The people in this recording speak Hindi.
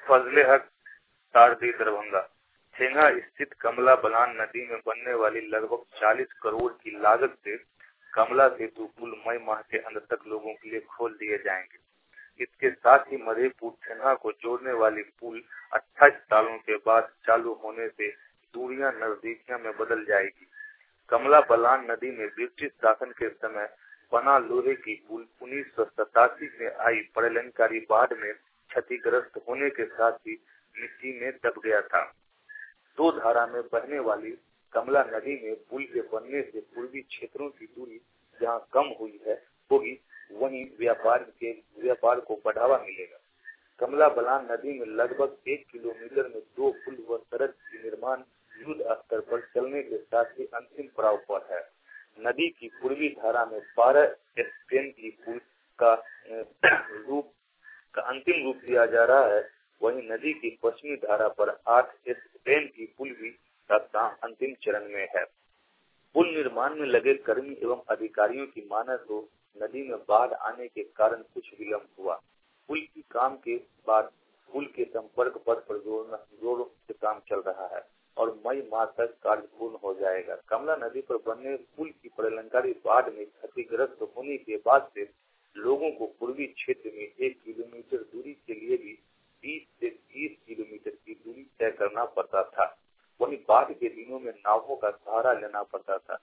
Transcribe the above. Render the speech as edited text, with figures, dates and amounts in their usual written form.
फजले हक तारदी दरभंगा। ठेंगा स्थित कमला बलान नदी में बनने वाली लगभग 40 करोड़ की लागत से कमला सेतु पुल मई माह के अंत तक लोगों के लिए खोल दिए जाएंगे। इसके साथ ही मधेपुर ठेंगा को जोड़ने वाली पुल 28 सालों के बाद चालू होने से दूरियां नजदीकियों में बदल जाएगी। कमला बलान नदी में ब्रिटिश शासन के समय बना लोहे की पुल 1987 में आई प्रलयंकारी बाढ़ में क्षतिग्रस्त होने के साथ ही मिट्टी में दब गया था। दो धारा में बहने वाली कमला नदी में पुल के बनने से पूर्वी क्षेत्रों की दूरी जहां कम हुई है होगी, वहीं व्यापार को बढ़ावा मिलेगा। कमला बलान नदी में लगभग 1 किलोमीटर में 2 पुल व सड़क की निर्माण युद्ध स्तर पर चलने के साथ ही अंतिम पड़ाव पर है। नदी की पूर्वी धारा में 12 स्पेन की पुल का अंतिम रूप दिया जा रहा है, वहीं नदी की पश्चिमी धारा पर 8 स्पेन की पुल भी का काम अंतिम चरण में है। पुल निर्माण में लगे कर्मी एवं अधिकारियों की माने तो नदी में बाढ़ आने के कारण कुछ विलम्ब हुआ। पुल की काम के बाद पुल के संपर्क पथ पर जोरों से काम चल रहा है और मई माह तक कार्य पूर्ण हो जाएगा। कमला नदी पर बनने पुल की प्रलयंकारी बाढ़ में क्षतिग्रस्त होने के बाद से लोगों को पूर्वी क्षेत्र में 1 किलोमीटर दूरी के लिए भी 20 से 30 किलोमीटर की दूरी तय करना पड़ता था। वहीं बाढ़ के दिनों में नावों का सहारा लेना पड़ता था।